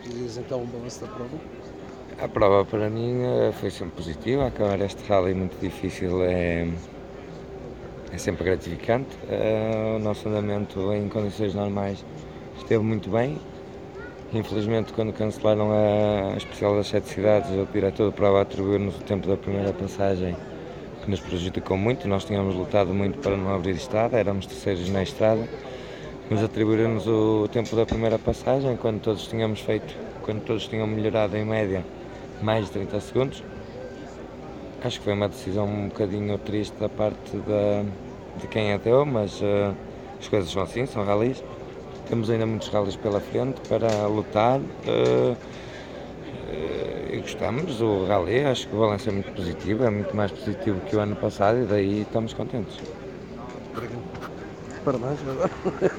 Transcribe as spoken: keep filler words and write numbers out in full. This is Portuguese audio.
E diz então um balanço da prova. A prova para mim foi sempre positiva. Acabar este rally muito difícil é, é sempre gratificante. Uh, o nosso andamento em condições normais esteve muito bem. Infelizmente, quando cancelaram a especial das sete cidades, o diretor de prova atribuiu-nos o tempo da primeira passagem, que nos prejudicou muito. Nós tínhamos lutado muito para não abrir estrada, éramos terceiros na estrada. Nos atribuíram-nos o tempo da primeira passagem, quando todos tínhamos feito, quando todos tinham melhorado em média mais de trinta segundos. Acho que foi uma decisão um bocadinho triste da parte da, de quem a deu, mas uh, as coisas são assim, são ralis. Temos ainda muitos ralis pela frente para lutar uh, uh, e gostamos do rally. Acho que o balanço é muito positivo, é muito mais positivo que o ano passado e daí estamos contentes. Parabéns,